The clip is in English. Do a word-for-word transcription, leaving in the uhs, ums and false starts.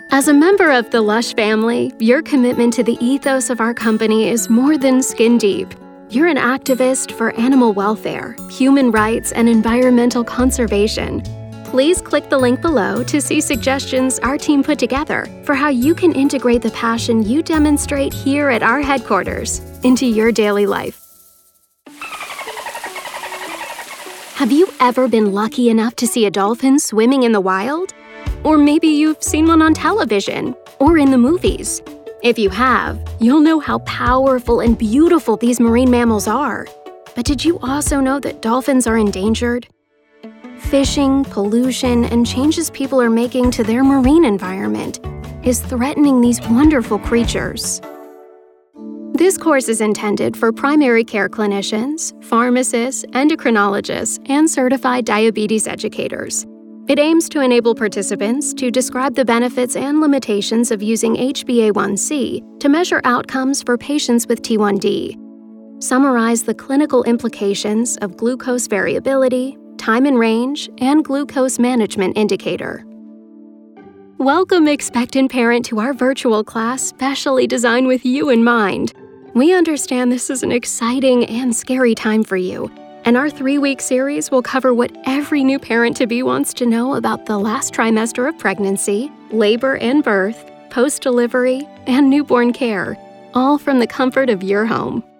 As a member of the Lush family, your commitment to the ethos of our company is more than skin deep. You're an activist for animal welfare, human rights, and environmental conservation. Please click the link below to see suggestions our team put together for how you can integrate the passion you demonstrate here at our headquarters into your daily life. Have you ever been lucky enough to see a dolphin swimming in the wild? Or maybe you've seen one on television or in the movies. If you have, you'll know how powerful and beautiful these marine mammals are. But did you also know that dolphins are endangered? Fishing, pollution, and changes people are making to their marine environment is threatening these wonderful creatures. This course is intended for primary care clinicians, pharmacists, endocrinologists, and certified diabetes educators. It aims to enable participants to describe the benefits and limitations of using H b A one C to measure outcomes for patients with T one D, summarize the clinical implications of glucose variability, time in range, and glucose management indicator. Welcome, expectant parent, to our virtual class specially designed with you in mind. We understand this is an exciting and scary time for you, and our three-week series will cover what every new parent-to-be wants to know about the last trimester of pregnancy, labor and birth, post-delivery, and newborn care, all from the comfort of your home.